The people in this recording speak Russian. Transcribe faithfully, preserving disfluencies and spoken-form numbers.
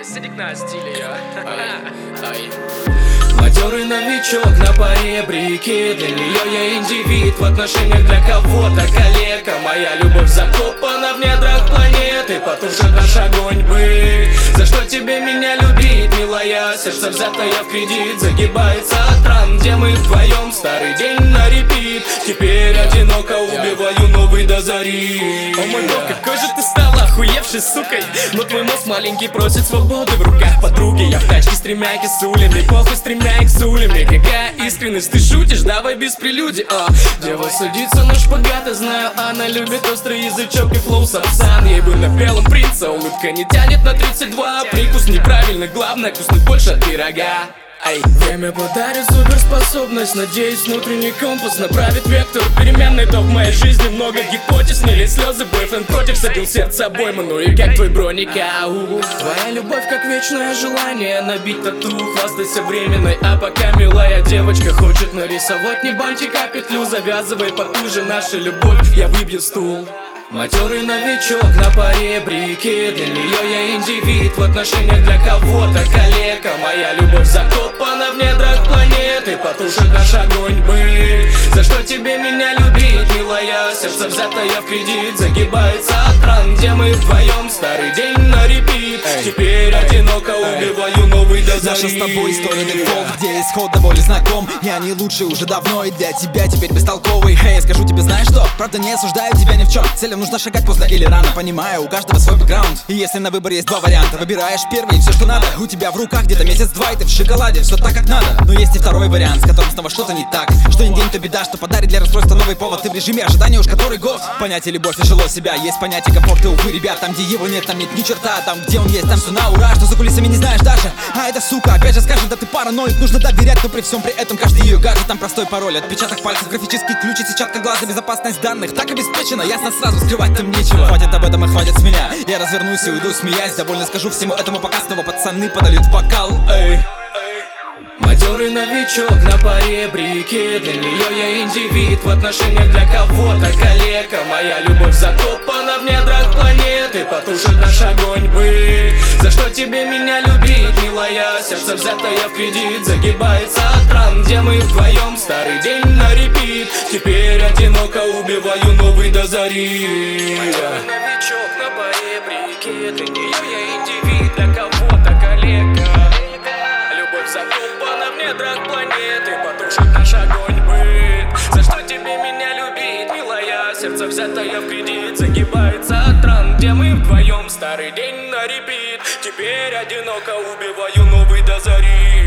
Садик на стиле, ай. Матерый новичок на паре брики. Для нее я индивид, в отношениях для кого-то калека. Моя любовь закопана в недрах планеты, потушит наш огонь бы. За что тебе меня любить, милая? Сердце взятое в кредит загибается от ран, где мы вдвоем, старый день на репит. Теперь одиноко убиваю новый до зари. О мой бог, какой же ты стала охуевшей сукой. Но твой мозг маленький просит свободы в руках подруги. Я в тачке с тремя кисулями, похуй с тремя эксулями. Какая искренность, ты шутишь, давай без прелюдий. О, дева садится на шпагат, я знаю, она любит острый язычок и флоу сапсан. Ей бы на белом принца, улыбка не тянет на тридцать два. Прикус неправильный, главное вкуснуть больше от пирога. Ай. Время подарит суперспособность, надеюсь, внутренний компас направит вектор переменной. То в моей жизни много гипотез, не лить слезы, бойфренд против, садил сердце обойму. Ну и как твой броник, ау. Твоя любовь как вечное желание набить тату, хвастайся временной. А пока милая девочка хочет нарисовать не бантик, а петлю, завязывай потуже нашу любовь, я выбью стул. Матерый новичок на паре брики. Для нее я индивид, в отношениях для кого-то калека. Моя любовь закопана в недрах планеты, потушит наш огонь бы. За что тебе меня любить, милая? Сердце взятое в кредит загибается от ран, где мы вдвоем, старый день на репит. Теперь одиноко убиваю новый до зари. Наша с тобой история дефолт, где исход довольно знаком. Я не лучший уже давно, и для тебя теперь бестолковый. Эй, hey, скажу тебе, знаешь что? Правда, не осуждаю тебя ни в чем. Целям нужно шагать поздно или рано, понимаю, у каждого свой бэкграунд. И если на выбор есть два варианта, выбираешь первый и все, что надо. У тебя в руках где-то месяц-два, и ты в шоколаде, все так, как надо. Но есть и второй вариант, с которым снова что-то не так. Что не день, то беда, что подарит для расстройства новый повод. Ты в режиме ожидания уж который год. Понятие любовь тяжело себя, есть понятие комфорта, увы, ребят. Там, где его нет, там нет ни черта, там, где он есть, там все на ура. Что за кулисами не знаешь даже, а эта сука опять же скажет, да ты параноик. Нужно доверять, но при всем при этом каждый ее гаджет. Там простой пароль, отпечаток пальцев, графический ключ и сетчатка глаза. Безопасность данных так обеспечена, ясно сразу, скрывать там нечего. Хватит об этом и хватит с меня, я развернусь и уйду смеясь. Довольно скажу всему этому, пока снова пацаны подольют бокал. Эй. Матерый новичок на паре брики. Для нее я индивид, в отношениях для кого-то калека. Моя любовь закопана в недрах планеты, потушит наш огонь бы. За что тебе меня любить, милая? Сердце взятое в кредит загибается от ран, где мы вдвоем, старый день на репит. Теперь одиноко убиваю новый до зари. Матерый новичок на паре брики. Для нее я индивид, для кого-то калека. Любовь закопана в недрах планеты, потушит наш огонь быт. За что тебе меня любить, милая? Сердце взятое в кредит загибается от ран, где мы вдвоем, старый день на репит. Теперь одиноко убиваю новый до зари.